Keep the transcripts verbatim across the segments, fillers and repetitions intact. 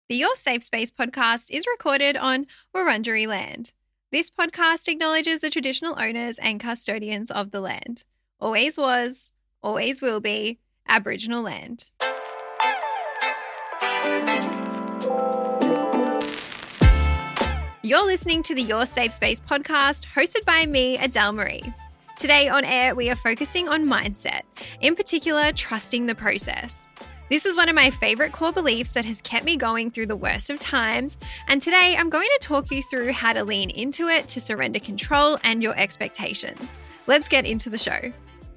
The Your Safe Space podcast is recorded on Wurundjeri land. This podcast acknowledges the traditional owners and custodians of the land. Always was, always will be, Aboriginal land. You're listening to the Your Safe Space podcast, hosted by me, Adele Marie. Today on air, we are focusing on mindset, in particular, trusting the process. This is one of my favourite core beliefs that has kept me going through the worst of times, and today I'm going to talk you through how to lean into it to surrender control and your expectations. Let's get into the show.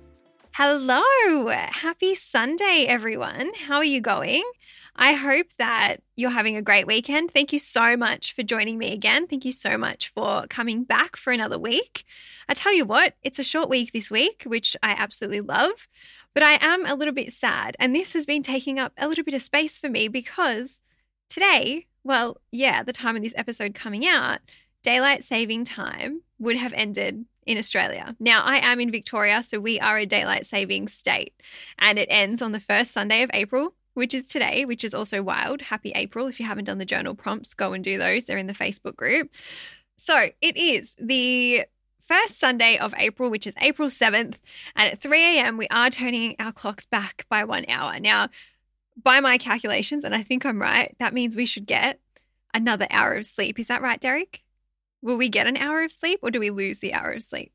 Hello, happy Sunday, everyone. How are you going? I hope that you're having a great weekend. Thank you so much for joining me again. Thank you so much for coming back for another week. I tell you what, it's a short week this week, which I absolutely love. But I am a little bit sad, and this has been taking up a little bit of space for me because today, well, yeah, the time of this episode coming out, daylight saving time would have ended in Australia. Now, I am in Victoria, so we are a daylight saving state, and it ends on the first Sunday of April, which is today, which is also wild. Happy April. If you haven't done the journal prompts, go and do those. They're in the Facebook group. So it is the first Sunday of April, which is April seventh, and at three a.m. we are turning our clocks back by one hour. Now, by my calculations, and I think I'm right, that means we should get another hour of sleep. Is that right, Derek? Will we get an hour of sleep or do we lose the hour of sleep?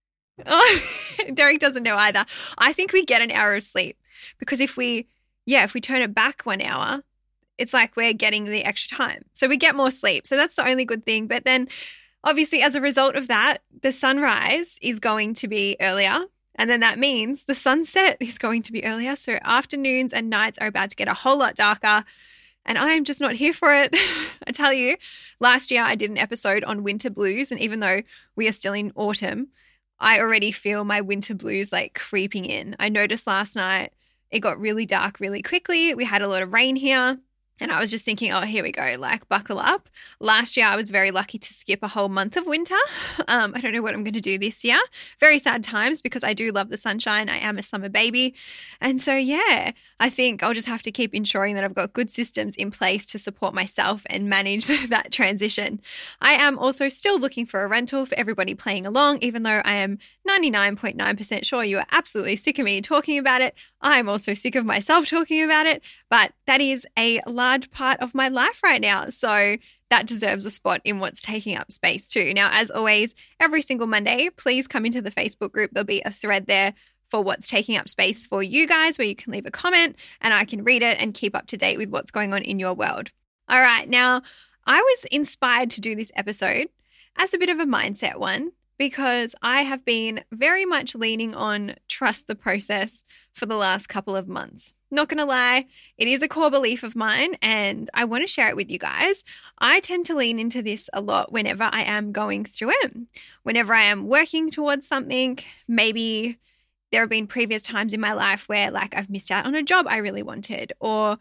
Oh, Derek doesn't know either. I think we get an hour of sleep because if we, yeah, if we turn it back one hour, it's like we're getting the extra time. So we get more sleep. So that's the only good thing. But then obviously, as a result of that, the sunrise is going to be earlier, and then that means the sunset is going to be earlier. So afternoons and nights are about to get a whole lot darker, and I am just not here for it. I tell you, last year I did an episode on winter blues, and even though we are still in autumn, I already feel my winter blues like creeping in. I noticed last night it got really dark really quickly. We had a lot of rain here. And I was just thinking, oh, here we go, like buckle up. Last year, I was very lucky to skip a whole month of winter. Um, I don't know what I'm going to do this year. Very sad times because I do love the sunshine. I am a summer baby. And so, yeah, I think I'll just have to keep ensuring that I've got good systems in place to support myself and manage that transition. I am also still looking for a rental for everybody playing along, even though I am ninety-nine point nine percent sure you are absolutely sick of me talking about it. I'm also sick of myself talking about it, but that is a large part of my life right now. So that deserves a spot in what's taking up space too. Now, as always, every single Monday, please come into the Facebook group. There'll be a thread there for what's taking up space for you guys where you can leave a comment and I can read it and keep up to date with what's going on in your world. All right. Now, I was inspired to do this episode as a bit of a mindset one, because I have been very much leaning on trust the process for the last couple of months. Not going to lie, it is a core belief of mine and I want to share it with you guys. I tend to lean into this a lot whenever I am going through it. Whenever I am working towards something, maybe there have been previous times in my life where like I've missed out on a job I really wanted, or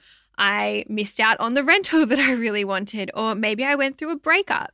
I missed out on the rental that I really wanted, or maybe I went through a breakup.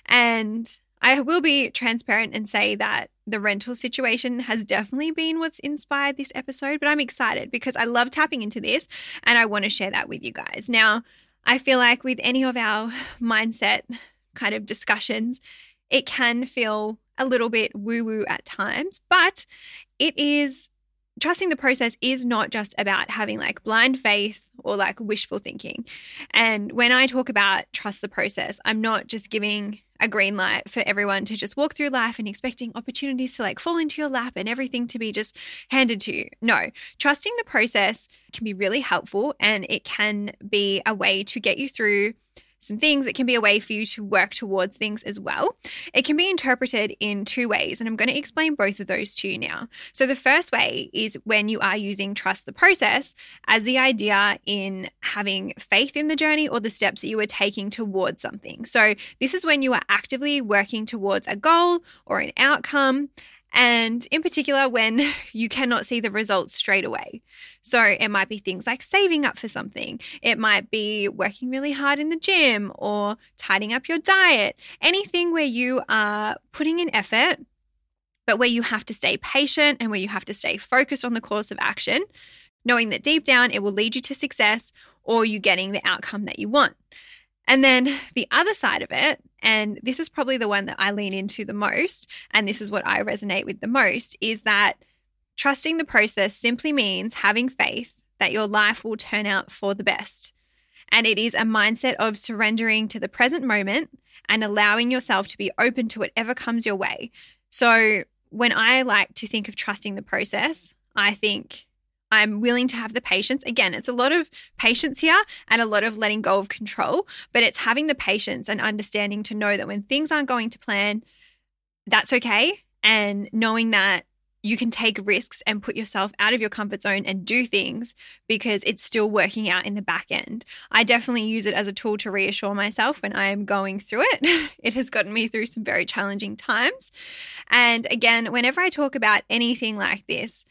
And I will be transparent and say that the rental situation has definitely been what's inspired this episode, but I'm excited because I love tapping into this and I want to share that with you guys. Now, I feel like with any of our mindset kind of discussions, it can feel a little bit woo-woo at times, but it is trusting the process is not just about having like blind faith or like wishful thinking. And when I talk about trust the process, I'm not just giving a green light for everyone to just walk through life and expecting opportunities to like fall into your lap and everything to be just handed to you. No, trusting the process can be really helpful and it can be a way to get you through some things. It can be a way for you to work towards things as well. It can be interpreted in two ways, and I'm going to explain both of those to you now. So the first way is when you are using trust the process as the idea in having faith in the journey or the steps that you are taking towards something. So this is when you are actively working towards a goal or an outcome, and in particular when you cannot see the results straight away. So it might be things like saving up for something. It might be working really hard in the gym or tidying up your diet. Anything where you are putting in effort, but where you have to stay patient and where you have to stay focused on the course of action, knowing that deep down it will lead you to success, or you getting the outcome that you want. And then the other side of it, and this is probably the one that I lean into the most, and this is what I resonate with the most, is that trusting the process simply means having faith that your life will turn out for the best. And it is a mindset of surrendering to the present moment and allowing yourself to be open to whatever comes your way. So when I like to think of trusting the process, I think I'm willing to have the patience. Again, it's a lot of patience here and a lot of letting go of control, but it's having the patience and understanding to know that when things aren't going to plan, that's okay. And knowing that you can take risks and put yourself out of your comfort zone and do things because it's still working out in the back end. I definitely use it as a tool to reassure myself when I am going through it. It has gotten me through some very challenging times. And again, whenever I talk about anything like this,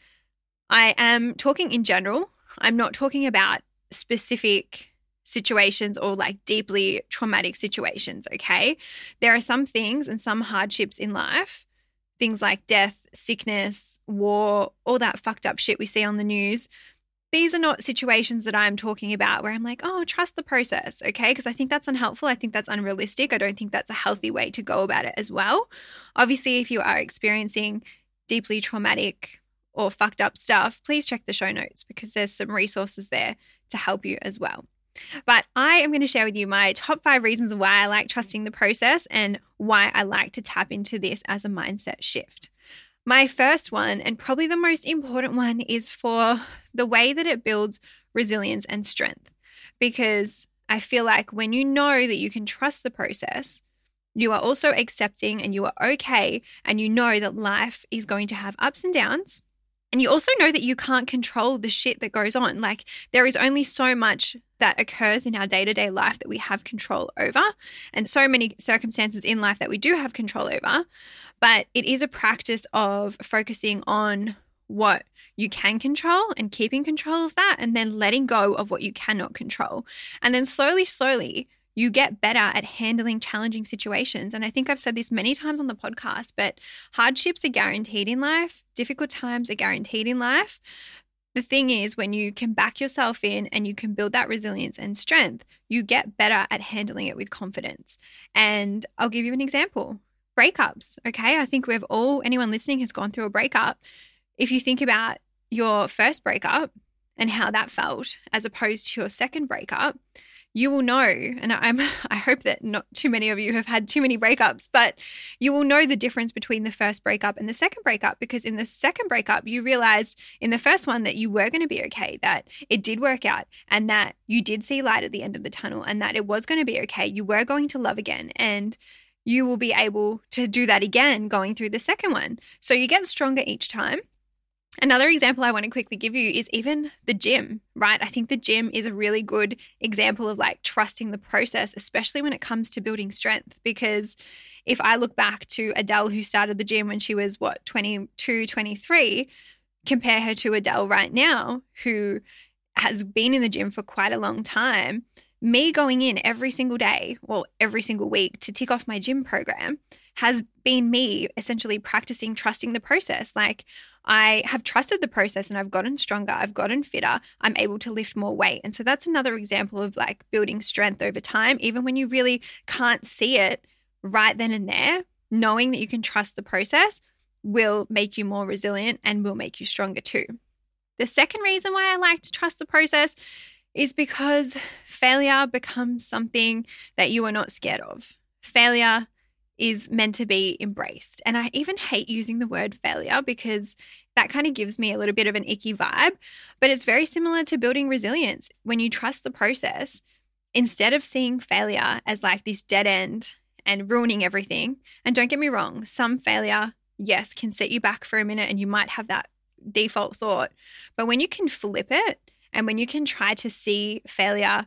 I am talking in general. I'm not talking about specific situations or like deeply traumatic situations, okay? There are some things and some hardships in life, things like death, sickness, war, all that fucked up shit we see on the news. These are not situations that I'm talking about where I'm like, oh, trust the process, okay? Because I think that's unhelpful. I think that's unrealistic. I don't think that's a healthy way to go about it as well. Obviously, if you are experiencing deeply traumatic or fucked up stuff, please check the show notes because there's some resources there to help you as well. But I am going to share with you my top five reasons why I like trusting the process and why I like to tap into this as a mindset shift. My first one, and probably the most important one, is for the way that it builds resilience and strength. Because I feel like when you know that you can trust the process, you are also accepting and you are okay, and you know that life is going to have ups and downs. And you also know that you can't control the shit that goes on. Like there is only so much that occurs in our day-to-day life that we have control over, and so many circumstances in life that we do have control over. But it is a practice of focusing on what you can control and keeping control of that, and then letting go of what you cannot control. And then slowly, slowly, you get better at handling challenging situations. And I think I've said this many times on the podcast, but hardships are guaranteed in life. Difficult times are guaranteed in life. The thing is, when you can back yourself in and you can build that resilience and strength, you get better at handling it with confidence. And I'll give you an example. Breakups, okay? I think we've all, anyone listening has gone through a breakup. If you think about your first breakup and how that felt as opposed to your second breakup, you will know, and I'm, I hope that not too many of you have had too many breakups, but you will know the difference between the first breakup and the second breakup, because in the second breakup, you realized in the first one that you were going to be okay, that it did work out, and that you did see light at the end of the tunnel, and that it was going to be okay. You were going to love again, and you will be able to do that again going through the second one. So you get stronger each time. Another example I want to quickly give you is even the gym, right? I think the gym is a really good example of like trusting the process, especially when it comes to building strength. Because if I look back to Adele, who started the gym when she was, what, twenty-two, twenty-three, compare her to Adele right now, who has been in the gym for quite a long time, me going in every single day, well, every single week to tick off my gym program has been me essentially practicing trusting the process. Like, I have trusted the process and I've gotten stronger, I've gotten fitter, I'm able to lift more weight. And so that's another example of like building strength over time, even when you really can't see it right then and there. Knowing that you can trust the process will make you more resilient and will make you stronger too. The second reason why I like to trust the process is because failure becomes something that you are not scared of. Failure is meant to be embraced. And I even hate using the word failure because that kind of gives me a little bit of an icky vibe, but it's very similar to building resilience. When you trust the process, instead of seeing failure as like this dead end and ruining everything, and don't get me wrong, some failure, yes, can set you back for a minute and you might have that default thought, but when you can flip it and when you can try to see failure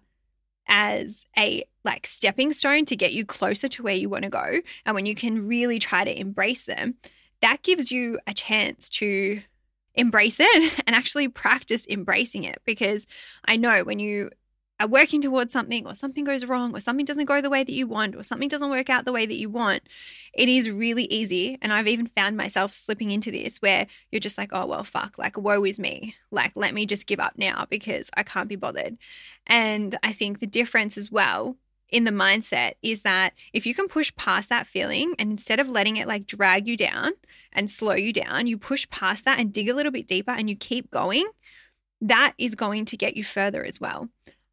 as a like stepping stone to get you closer to where you want to go, and when you can really try to embrace them, that gives you a chance to embrace it and actually practice embracing it. Because I know when you are working towards something, or something goes wrong, or something doesn't go the way that you want, or something doesn't work out the way that you want, it is really easy. And I've even found myself slipping into this where you're just like, oh, well, fuck, like, woe is me. Like, let me just give up now because I can't be bothered. And I think the difference as well in the mindset is that if you can push past that feeling, and instead of letting it like drag you down and slow you down, you push past that and dig a little bit deeper and you keep going, that is going to get you further as well.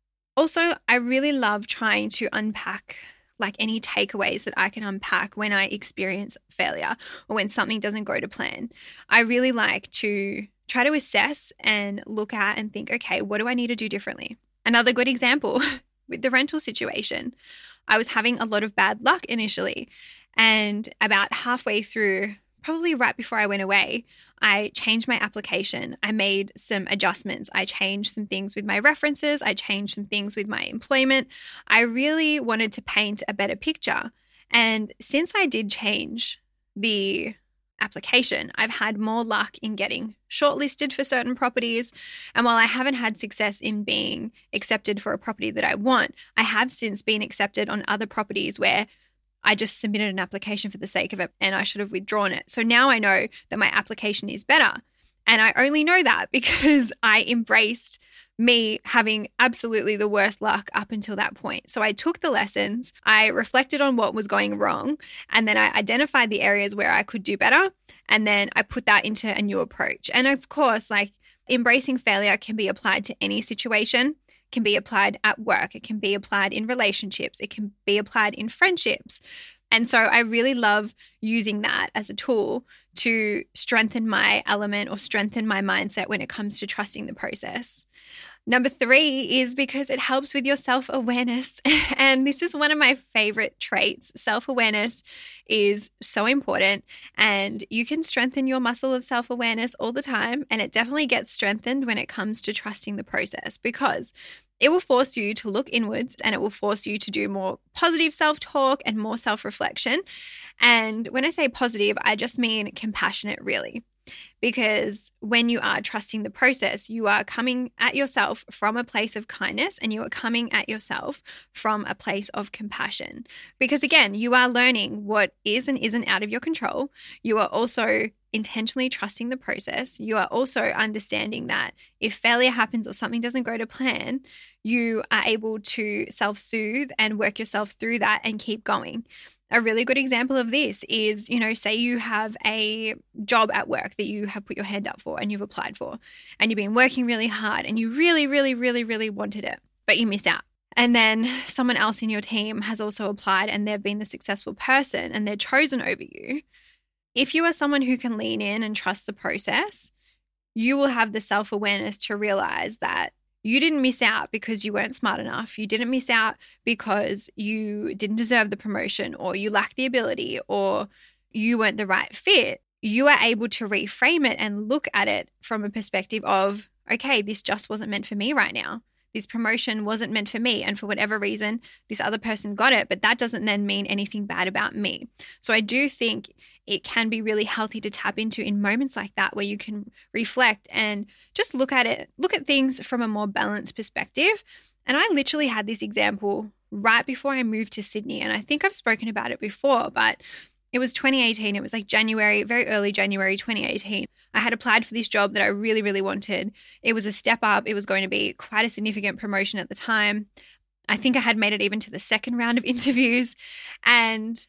Also, I really love trying to unpack like any takeaways that I can unpack when I experience failure or when something doesn't go to plan. I really like to try to assess and look at and think, okay, what do I need to do differently? Another good example with the rental situation, I was having a lot of bad luck initially, and about halfway through, probably right before I went away, I changed my application. I made some adjustments. I changed some things with my references. I changed some things with my employment. I really wanted to paint a better picture. And since I did change the application, I've had more luck in getting shortlisted for certain properties. And while I haven't had success in being accepted for a property that I want, I have since been accepted on other properties where I just submitted an application for the sake of it and I should have withdrawn it. So now I know that my application is better. And I only know that because I embraced me having absolutely the worst luck up until that point. So I took the lessons, I reflected on what was going wrong, and then I identified the areas where I could do better. And then I put that into a new approach. And of course, like, embracing failure can be applied to any situation. Can be applied at work. It can be applied in relationships. It can be applied in friendships. And so I really love using that as a tool to strengthen my element or strengthen my mindset when it comes to trusting the process. Number three is because it helps with your self-awareness. And this is one of my favorite traits. Self-awareness is so important, and you can strengthen your muscle of self-awareness all the time. And it definitely gets strengthened when it comes to trusting the process, because it will force you to look inwards, and it will force you to do more positive self-talk and more self-reflection. And when I say positive, I just mean compassionate, really. Because when you are trusting the process, you are coming at yourself from a place of kindness, and you are coming at yourself from a place of compassion. Because again, you are learning what is and isn't out of your control. You are also intentionally trusting the process. You are also understanding that if failure happens or something doesn't go to plan, you are able to self-soothe and work yourself through that and keep going. A really good example of this is, you know, say you have a job at work that you have put your hand up for and you've applied for, and you've been working really hard and you really, really, really, really wanted it, but you miss out. And then someone else in your team has also applied and they've been the successful person and they're chosen over you. If you are someone who can lean in and trust the process, you will have the self-awareness to realize that you didn't miss out because you weren't smart enough. You didn't miss out because you didn't deserve the promotion, or you lacked the ability, or you weren't the right fit. You are able to reframe it and look at it from a perspective of, okay, this just wasn't meant for me right now. This promotion wasn't meant for me. And for whatever reason, this other person got it, but that doesn't then mean anything bad about me. So I do think it can be really healthy to tap into in moments like that, where you can reflect and just look at it, look at things from a more balanced perspective. And I literally had this example right before I moved to Sydney. And I think I've spoken about it before, but it was twenty eighteen. It was like January, very early January twenty eighteen. I had applied for this job that I really, really wanted. It was a step up. It was going to be quite a significant promotion at the time. I think I had made it even to the second round of interviews, and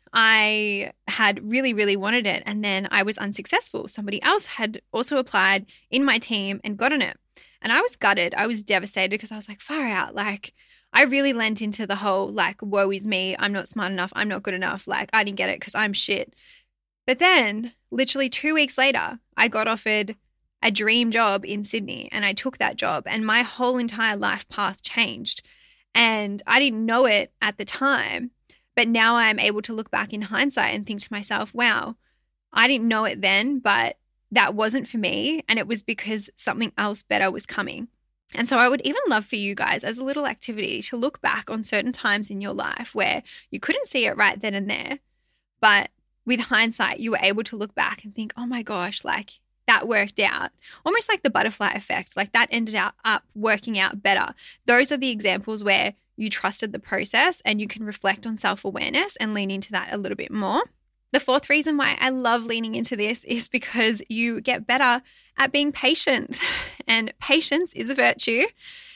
I had really, really wanted it. And then I was unsuccessful. Somebody else had also applied in my team and gotten it. And I was gutted. I was devastated because I was like, far out. Like, I really lent into the whole, like, woe is me. I'm not smart enough. I'm not good enough. Like, I didn't get it because I'm shit. But then literally two weeks later, I got offered a dream job in Sydney, and I took that job, and my whole entire life path changed. And I didn't know it at the time, but now I'm able to look back in hindsight and think to myself, wow, I didn't know it then, but that wasn't for me. And it was because something else better was coming. And so I would even love for you guys, as a little activity, to look back on certain times in your life where you couldn't see it right then and there, but with hindsight, you were able to look back and think, oh my gosh, like, that worked out, almost like the butterfly effect, like that ended up, up working out better. Those are the examples where you trusted the process and you can reflect on self-awareness and lean into that a little bit more. The fourth reason why I love leaning into this is because you get better at being patient, and patience is a virtue.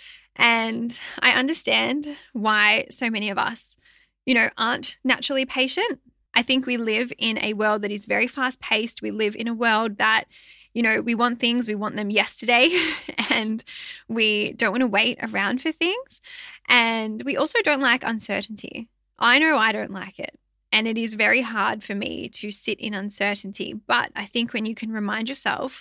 And I understand why so many of us, you know, aren't naturally patient. I think we live in a world that is very fast-paced. We live in a world that, you know, we want things, we want them yesterday, and we don't want to wait around for things. And we also don't like uncertainty. I know I don't like it. And it is very hard for me to sit in uncertainty. But I think when you can remind yourself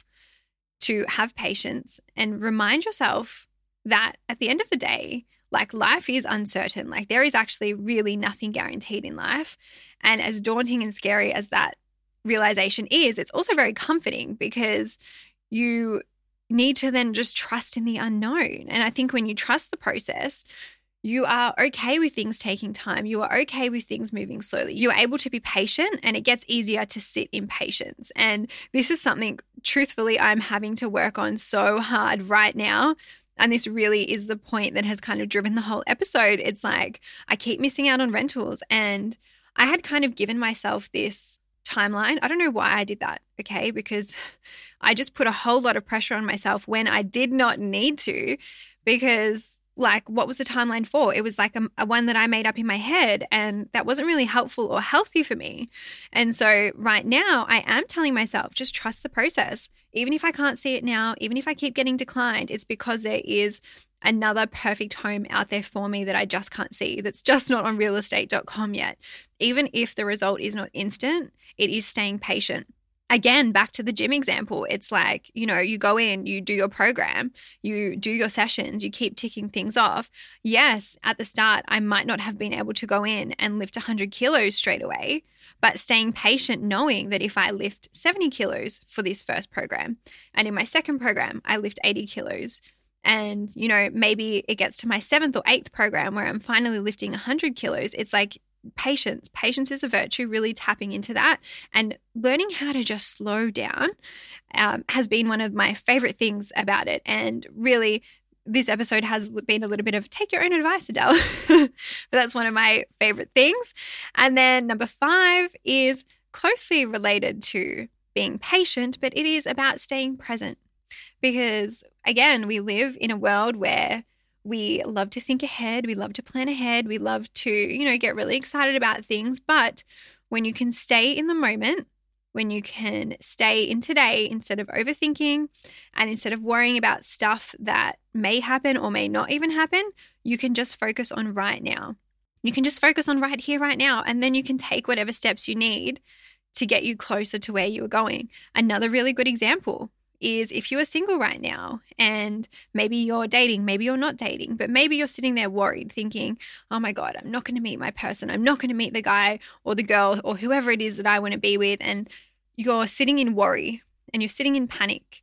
to have patience and remind yourself that at the end of the day, like life is uncertain, like there is actually really nothing guaranteed in life. And as daunting and scary as that realization is, it's also very comforting because you need to then just trust in the unknown. And I think when you trust the process, you are okay with things taking time. You are okay with things moving slowly. You are able to be patient, and it gets easier to sit in patience. And this is something, truthfully, I'm having to work on so hard right now. And this really is the point that has kind of driven the whole episode. It's like I keep missing out on rentals, and I had kind of given myself this timeline. I don't know why I did that, okay? Because I just put a whole lot of pressure on myself when I did not need to, because like what was the timeline for? It was like a, a one that I made up in my head, and that wasn't really helpful or healthy for me. And so right now I am telling myself, just trust the process. Even if I can't see it now, even if I keep getting declined, it's because there is another perfect home out there for me that I just can't see, that's just not on real estate dot com yet. Even if the result is not instant, it is staying patient. Again, back to the gym example, it's like, you know, you go in, you do your program, you do your sessions, you keep ticking things off. Yes, at the start, I might not have been able to go in and lift one hundred kilos straight away, but staying patient, knowing that if I lift seventy kilos for this first program, and in my second program, I lift eighty kilos, and, you know, maybe it gets to my seventh or eighth program where I'm finally lifting one hundred kilos, it's like, patience. Patience is a virtue, really tapping into that and learning how to just slow down um, has been one of my favorite things about it. And really, this episode has been a little bit of take your own advice, Adele. But that's one of my favorite things. And then number five is closely related to being patient, but it is about staying present. Because again, we live in a world where we love to think ahead. We love to plan ahead. We love to, you know, get really excited about things. But when you can stay in the moment, when you can stay in today instead of overthinking and instead of worrying about stuff that may happen or may not even happen, you can just focus on right now. You can just focus on right here, right now, and then you can take whatever steps you need to get you closer to where you are going. Another really good example is if you are single right now and maybe you're dating, maybe you're not dating, but maybe you're sitting there worried thinking, oh my God, I'm not going to meet my person. I'm not going to meet the guy or the girl or whoever it is that I want to be with. And you're sitting in worry and you're sitting in panic.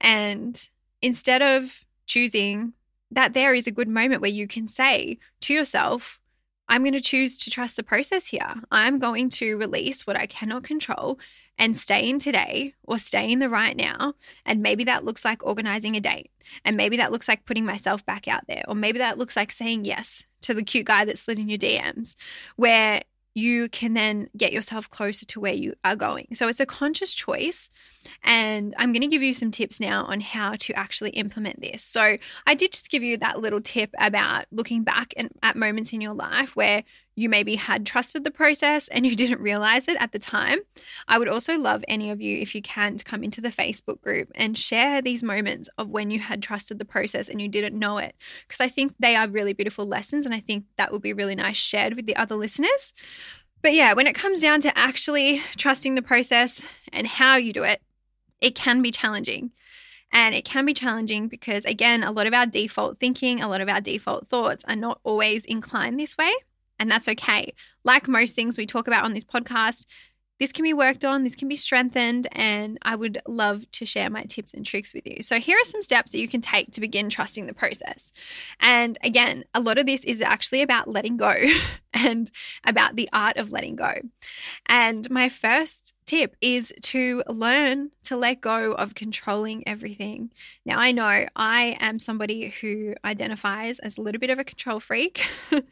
And instead of choosing that, there is a good moment where you can say to yourself, I'm going to choose to trust the process here. I'm going to release what I cannot control and stay in today or stay in the right now. And maybe that looks like organizing a date. And maybe that looks like putting myself back out there. Or maybe that looks like saying yes to the cute guy that slid in your D Ms, where you can then get yourself closer to where you are going. So it's a conscious choice. And I'm going to give you some tips now on how to actually implement this. So I did just give you that little tip about looking back and at moments in your life where you maybe had trusted the process and you didn't realize it at the time. I would also love any of you, if you can, to come into the Facebook group and share these moments of when you had trusted the process and you didn't know it, because I think they are really beautiful lessons and I think that would be really nice shared with the other listeners. But yeah, when it comes down to actually trusting the process and how you do it, it can be challenging. And it can be challenging because, again, a lot of our default thinking, a lot of our default thoughts are not always inclined this way. And that's okay. Like most things we talk about on this podcast, this can be worked on, this can be strengthened, and I would love to share my tips and tricks with you. So here are some steps that you can take to begin trusting the process. And again, a lot of this is actually about letting go and about the art of letting go. And my first tip is to learn to let go of controlling everything. Now, I know I am somebody who identifies as a little bit of a control freak.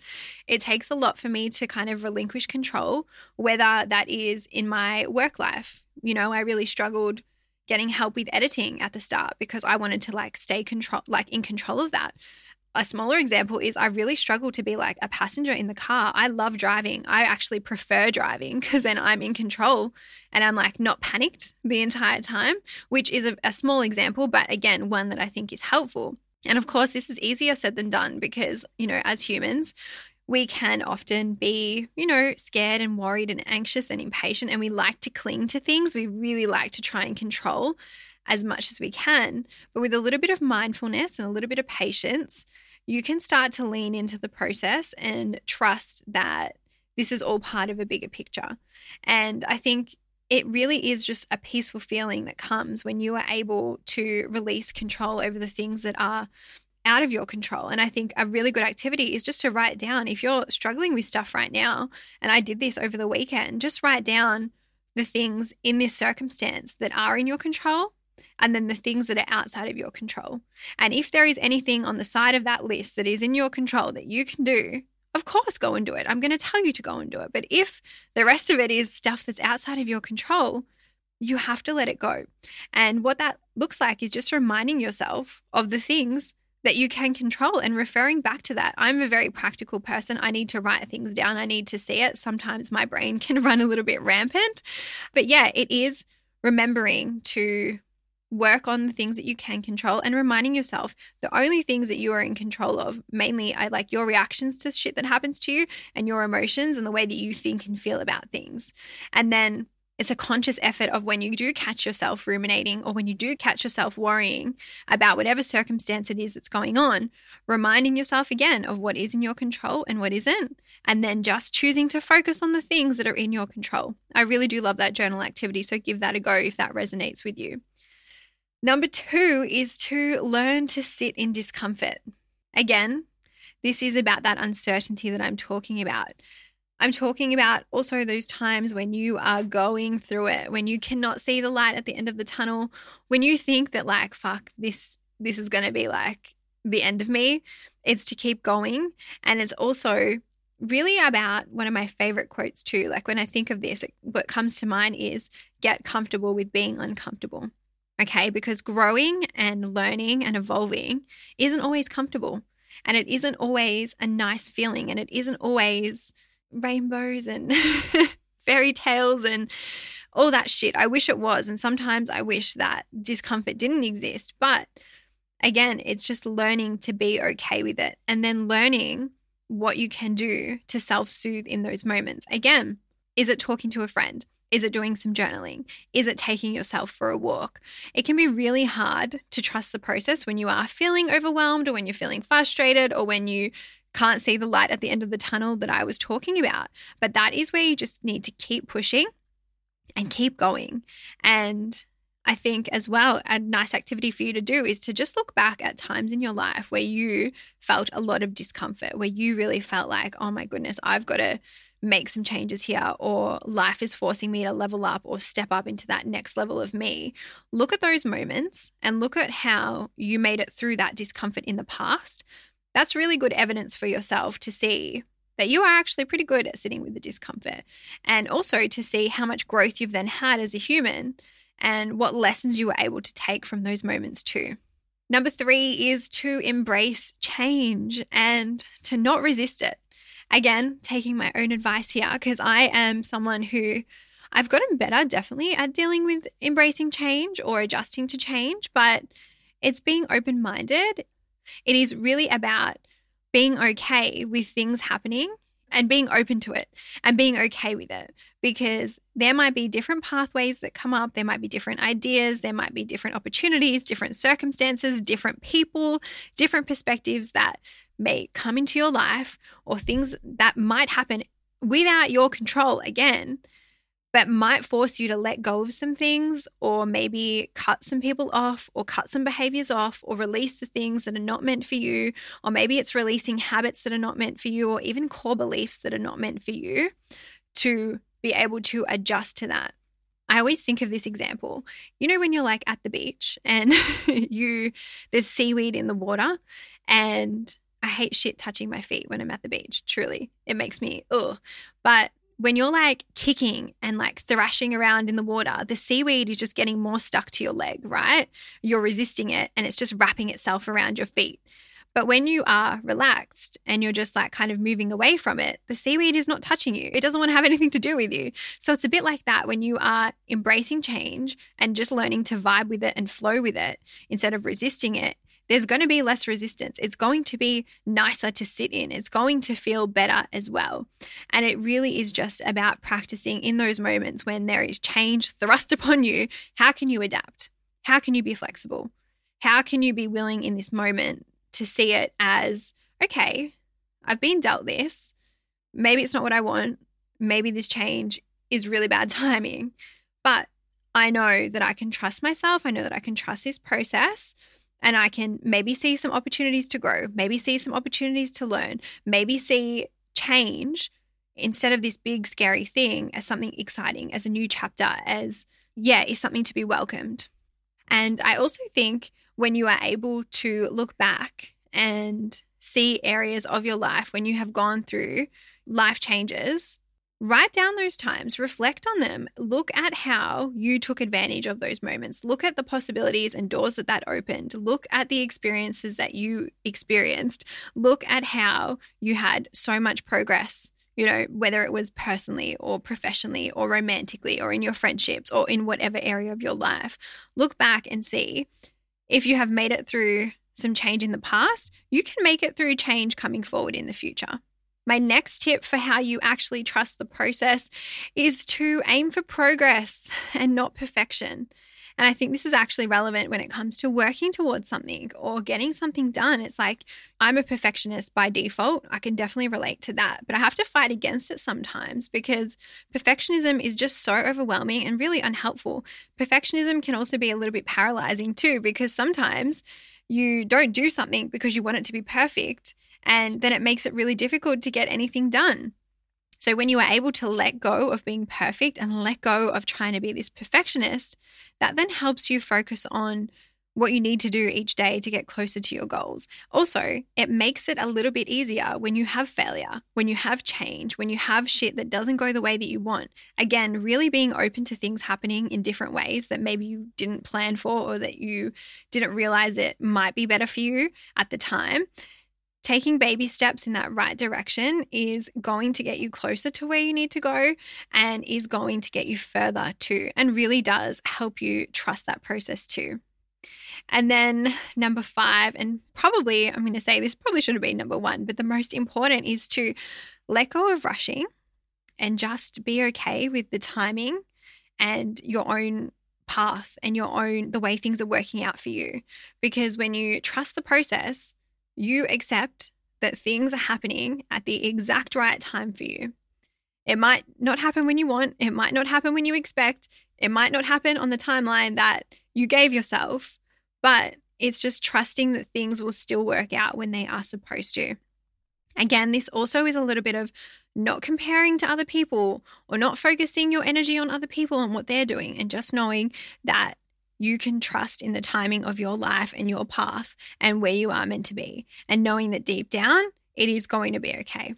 It takes a lot for me to kind of relinquish control, whether that is in my work life. You know, I really struggled getting help with editing at the start because I wanted to like stay control, like in control of that. A smaller example is I really struggle to be like a passenger in the car. I love driving. I actually prefer driving because then I'm in control and I'm like not panicked the entire time, which is a, a small example, but again, one that I think is helpful. And of course, this is easier said than done because, you know, as humans, we can often be, you know, scared and worried and anxious and impatient, and we like to cling to things. We really like to try and control as much as we can. But with a little bit of mindfulness and a little bit of patience, you can start to lean into the process and trust that this is all part of a bigger picture. And I think it really is just a peaceful feeling that comes when you are able to release control over the things that are out of your control. And I think a really good activity is just to write down if you're struggling with stuff right now, and I did this over the weekend, just write down the things in this circumstance that are in your control and then the things that are outside of your control. And if there is anything on the side of that list that is in your control that you can do, of course, go and do it. I'm going to tell you to go and do it. But if the rest of it is stuff that's outside of your control, you have to let it go. And what that looks like is just reminding yourself of the things that you can control and referring back to that. I'm a very practical person. I need to write things down. I need to see it. Sometimes my brain can run a little bit rampant. But yeah, it is remembering to work on the things that you can control and reminding yourself the only things that you are in control of, mainly I like your reactions to shit that happens to you and your emotions and the way that you think and feel about things. And then it's a conscious effort of when you do catch yourself ruminating or when you do catch yourself worrying about whatever circumstance it is that's going on, reminding yourself again of what is in your control and what isn't, and then just choosing to focus on the things that are in your control. I really do love that journal activity, so give that a go if that resonates with you. Number two is to learn to sit in discomfort. Again, this is about that uncertainty that I'm talking about. I'm talking about also those times when you are going through it, when you cannot see the light at the end of the tunnel, when you think that like, fuck, this, this is going to be like the end of me. It's to keep going. And it's also really about one of my favorite quotes too. Like when I think of this, what comes to mind is get comfortable with being uncomfortable. Okay, because growing and learning and evolving isn't always comfortable, and it isn't always a nice feeling, and it isn't always rainbows and fairy tales and all that shit. I wish it was, and sometimes I wish that discomfort didn't exist. But again, it's just learning to be okay with it and then learning what you can do to self-soothe in those moments. Again, is it talking to a friend? Is it doing some journaling? Is it taking yourself for a walk? It can be really hard to trust the process when you are feeling overwhelmed or when you're feeling frustrated or when you can't see the light at the end of the tunnel that I was talking about. But that is where you just need to keep pushing and keep going. And I think as well, a nice activity for you to do is to just look back at times in your life where you felt a lot of discomfort, where you really felt like, oh my goodness, I've got to make some changes here, or life is forcing me to level up or step up into that next level of me. Look at those moments and look at how you made it through that discomfort in the past. That's really good evidence for yourself to see that you are actually pretty good at sitting with the discomfort, and also to see how much growth you've then had as a human and what lessons you were able to take from those moments too. Number three is to embrace change and to not resist it. Again, taking my own advice here, because I am someone who I've gotten better definitely at dealing with embracing change or adjusting to change, but it's being open-minded. It is really about being okay with things happening and being open to it and being okay with it, because there might be different pathways that come up. There might be different ideas. There might be different opportunities, different circumstances, different people, different perspectives that may come into your life, or things that might happen without your control again, but might force you to let go of some things, or maybe cut some people off, or cut some behaviors off, or release the things that are not meant for you, or maybe it's releasing habits that are not meant for you, or even core beliefs that are not meant for you, to be able to adjust to that. I always think of this example. You know, when you're like at the beach and you there's seaweed in the water, and I hate shit touching my feet when I'm at the beach. Truly, it makes me ugh. But when you're like kicking and like thrashing around in the water, the seaweed is just getting more stuck to your leg, right? You're resisting it and it's just wrapping itself around your feet. But when you are relaxed and you're just like kind of moving away from it, the seaweed is not touching you. It doesn't want to have anything to do with you. So it's a bit like that when you are embracing change and just learning to vibe with it and flow with it instead of resisting it. There's going to be less resistance. It's going to be nicer to sit in. It's going to feel better as well. And it really is just about practicing in those moments when there is change thrust upon you. How can you adapt? How can you be flexible? How can you be willing in this moment to see it as, okay, I've been dealt this. Maybe it's not what I want. Maybe this change is really bad timing. But I know that I can trust myself. I know that I can trust this process. And I can maybe see some opportunities to grow, maybe see some opportunities to learn, maybe see change instead of this big scary thing as something exciting, as a new chapter, as, yeah, is something to be welcomed. And I also think when you are able to look back and see areas of your life when you have gone through life changes, write down those times, reflect on them, look at how you took advantage of those moments, look at the possibilities and doors that that opened, look at the experiences that you experienced, look at how you had so much progress, you know, whether it was personally or professionally or romantically or in your friendships or in whatever area of your life. Look back and see if you have made it through some change in the past, you can make it through change coming forward in the future. My next tip for how you actually trust the process is to aim for progress and not perfection. And I think this is actually relevant when it comes to working towards something or getting something done. It's like, I'm a perfectionist by default. I can definitely relate to that, but I have to fight against it sometimes because perfectionism is just so overwhelming and really unhelpful. Perfectionism can also be a little bit paralyzing too, because sometimes you don't do something because you want it to be perfect, and then it makes it really difficult to get anything done. So when you are able to let go of being perfect and let go of trying to be this perfectionist, that then helps you focus on what you need to do each day to get closer to your goals. Also, it makes it a little bit easier when you have failure, when you have change, when you have shit that doesn't go the way that you want. Again, really being open to things happening in different ways that maybe you didn't plan for or that you didn't realize it might be better for you at the time. Taking baby steps in that right direction is going to get you closer to where you need to go and is going to get you further too, and really does help you trust that process too. And then number five, and probably, I'm going to say this probably should have been number one, but the most important is to let go of rushing and just be okay with the timing and your own path and your own, the way things are working out for you. Because when you trust the process, you accept that things are happening at the exact right time for you. It might not happen when you want. It might not happen when you expect. It might not happen on the timeline that you gave yourself, but it's just trusting that things will still work out when they are supposed to. Again, this also is a little bit of not comparing to other people or not focusing your energy on other people and what they're doing, and just knowing that you can trust in the timing of your life and your path and where you are meant to be, and knowing that deep down, it is going to be okay.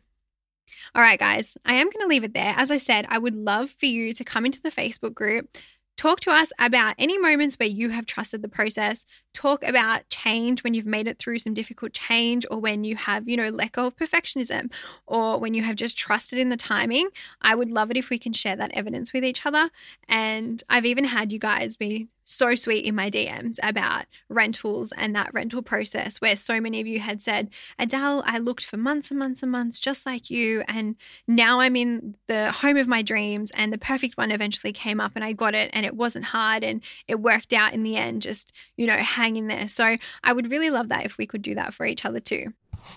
All right, guys, I am going to leave it there. As I said, I would love for you to come into the Facebook group, talk to us about any moments where you have trusted the process, talk about change when you've made it through some difficult change, or when you have, you know, let go of perfectionism, or when you have just trusted in the timing. I would love it if we can share that evidence with each other. And I've even had you guys be so sweet in my D Ms about rentals and that rental process, where so many of you had said, Adele, I looked for months and months and months just like you, and now I'm in the home of my dreams, and the perfect one eventually came up and I got it, and it wasn't hard and it worked out in the end. Just, you know, hang in there. So I would really love that if we could do that for each other too.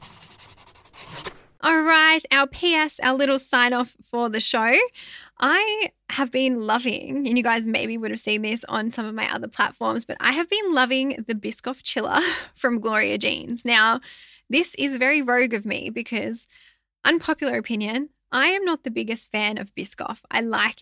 All right, our P S, our little sign off for the show. I have been loving, and you guys maybe would have seen this on some of my other platforms, but I have been loving the Biscoff Chiller from Gloria Jeans. Now, this is very rogue of me because, unpopular opinion, I am not the biggest fan of Biscoff. I like it,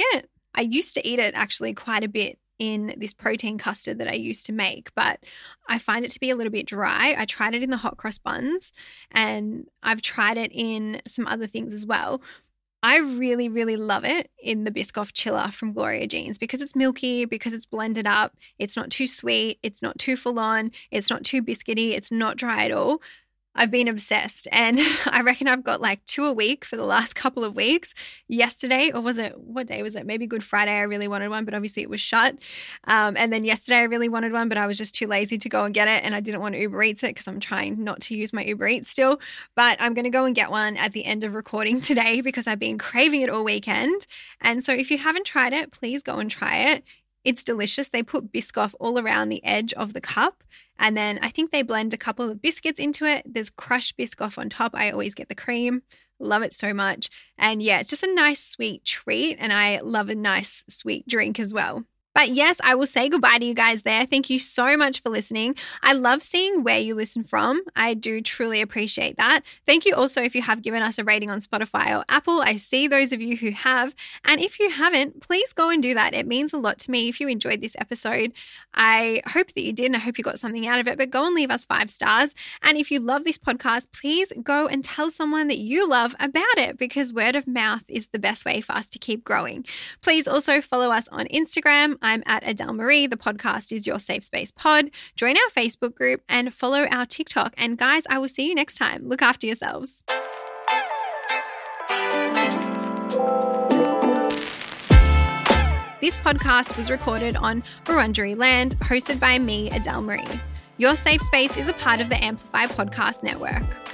I used to eat it actually quite a bit in this protein custard that I used to make, but I find it to be a little bit dry. I tried it in the hot cross buns and I've tried it in some other things as well. I really, really love it in the Biscoff Chiller from Gloria Jean's because it's milky, because it's blended up. It's not too sweet. It's not too full on. It's not too biscuity. It's not dry at all. I've been obsessed and I reckon I've got like two a week for the last couple of weeks. Yesterday, or was it, what day was it? Maybe Good Friday, I really wanted one, but obviously it was shut. Um, and then yesterday I really wanted one, but I was just too lazy to go and get it and I didn't want to Uber Eats it because I'm trying not to use my Uber Eats still. But I'm going to go and get one at the end of recording today because I've been craving it all weekend. And so if you haven't tried it, please go and try it. It's delicious. They put Biscoff all around the edge of the cup. And then I think they blend a couple of biscuits into it. There's crushed Biscoff on top. I always get the cream. Love it so much. And yeah, it's just a nice sweet treat. And I love a nice sweet drink as well. But yes, I will say goodbye to you guys there. Thank you so much for listening. I love seeing where you listen from. I do truly appreciate that. Thank you also if you have given us a rating on Spotify or Apple. I see those of you who have. And if you haven't, please go and do that. It means a lot to me if you enjoyed this episode. I hope that you did and I hope you got something out of it, but go and leave us five stars. And if you love this podcast, please go and tell someone that you love about it because word of mouth is the best way for us to keep growing. Please also follow us on Instagram. I'm at Adele Marie. The podcast is Your Safe Space Pod. Join our Facebook group and follow our TikTok. And guys, I will see you next time. Look after yourselves. This podcast was recorded on Wurundjeri land, hosted by me, Adele Marie. Your Safe Space is a part of the Amplify Podcast Network.